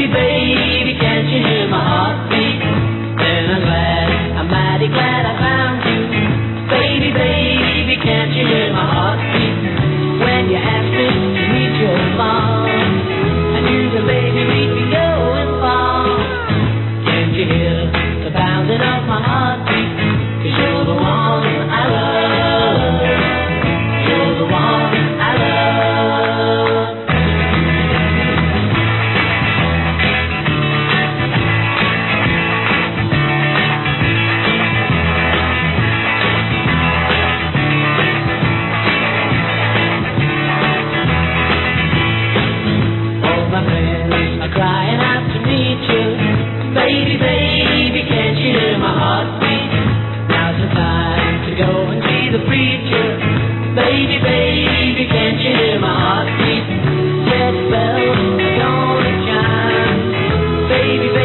baby, can't you hear my heartbeat? And I'm glad, I'm mighty glad I found you. Baby, can't you hear my heartbeat? When you ask me to meet your mom, and you the baby meet me going far. Can't you hear the pounding of my heartbeat? 'Cause you're the one I love. You're the one I love. All my friends are crying out to meet you. Baby, can't you hear my heartbeat? Now's the time to go and see the preacher. Baby, can't you hear my heartbeat? Yes, bells are gonna chime. Baby,